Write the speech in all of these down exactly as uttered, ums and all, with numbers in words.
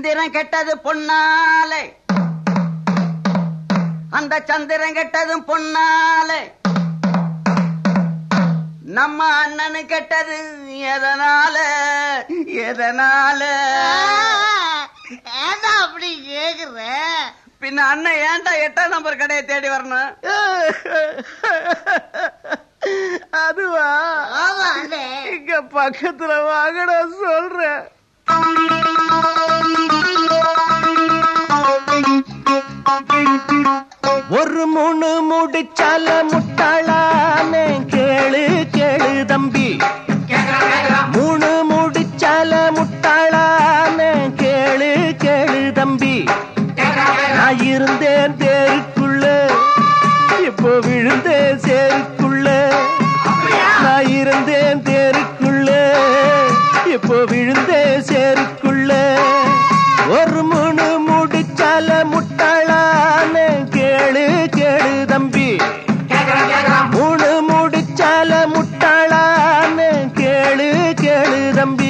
இந்திரன் கெட்டது பொன்னாலே, அந்த சந்திரன் கெட்டதும் பொன்னாலே, நம்ம அண்ணனு கெட்டது எதனால எதனால அப்படி கேக்குற? பின்ன அண்ணன் ஏன்டா எட்டாம் நம்பர் கடையை தேடி வரணும்? அதுவா, இங்க பக்கத்துல வாங்கடா சொல்றேன். ஒரு மூணு முடிச்சால முட்டாளானே கேளு கேளு தம்பி. மூணு முடிச்சால முட்டாளானே கேளு கேளு தம்பி. நான் இருந்தேன் தேருக்குள்ள, இப்போ விழுந்தேன் சேருக்குள்ள. நான் இருந்தேன் தேருக்குள்ள, இப்போ விழுந்தேன் சேருக்குள்ள. ஒரு மூணு முடிச்சால முட்டாளானே கேளு கேளு தம்பி. மூணு முடிச்சால முட்டாளானே கேளு கேளு தம்பி.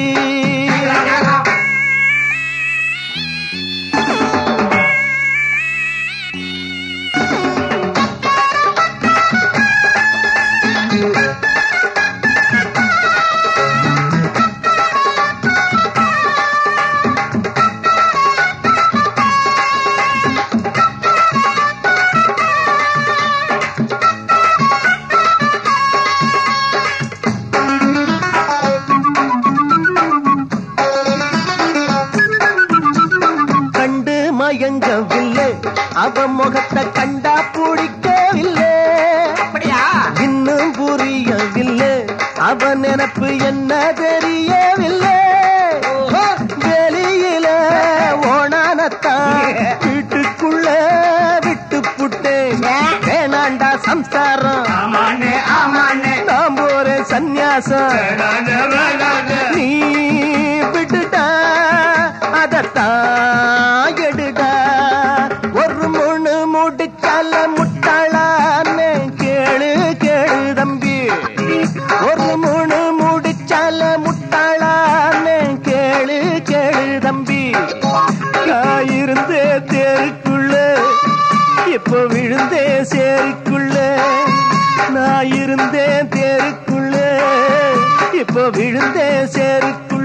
மயங்கவில்லை, அவ முகத்தை கண்டா பிடிக்கவில்லை. இன்னும் புரியவில்லை, அவ நினைப்பு என்ன தெரியவில்லை. வெளியில ஓனானத்தான் வீட்டுக்குள்ள விட்டு புட்டேன். வேணாண்டா சம்சாரம், நாம் போற சந்நியாசம். நீ விட்டுட்டா அதத்தான் எடுடா. ஒரு மூணு முடிச்சால முட்டாளானே கேளு கேளு தம்பி. ஒரு மூணு முடிச்சால முட்டாளானே கேளு கேளு தம்பி. நான் இருந்தே தேருக்குள்ள, இப்போ விழுந்தே சேருக்குள்ள. நான் இருந்தேன் தேருக்குள்ள, இப்போ விழுந்தே சேருக்குள்ள.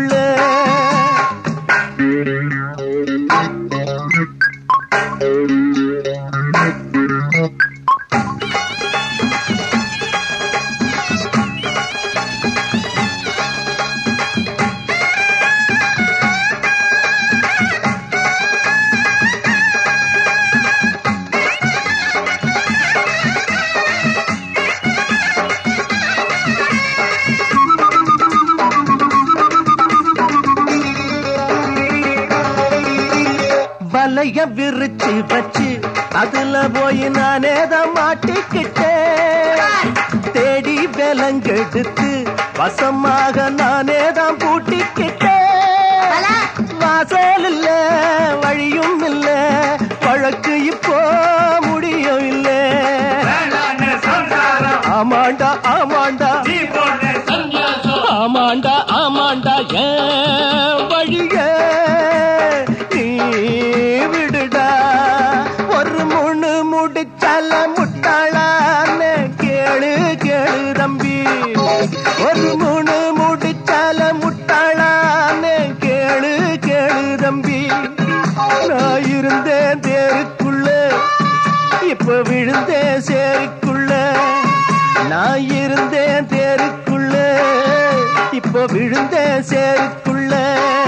வலைய விரிச்சு வச்சு அதுல போய் நானே தான் மாட்டிக்கிட்டேன். தேடி விலங்கெடுத்து வசமாக நானே தான் பூட்டிக்கிட்டேன். வாசல் இல்ல வழியும் இல்ல, வழக்கு இப்போ முடியும் இல்ல. ஆமாண்டா ஆமாண்டா ஆமாண்டா ஆமாண்டா ஏன் வழிய நீ விடுடா. ஒரு மூணு முடிச்சால முட்டாளானே கேளு கேளு தம்பி. ஒரு மூணு முடிச்சால முட்டாளானே கேளு கேளு தம்பி. நான் இருந்தேன் தேருக்குள்ள, இப்ப விழுந்தேன் சேருக்குள்ள. நான் இருந்தேன் தேருக்குள்ள, இப்போ விழுந்தேன் சேருக்குள்ள.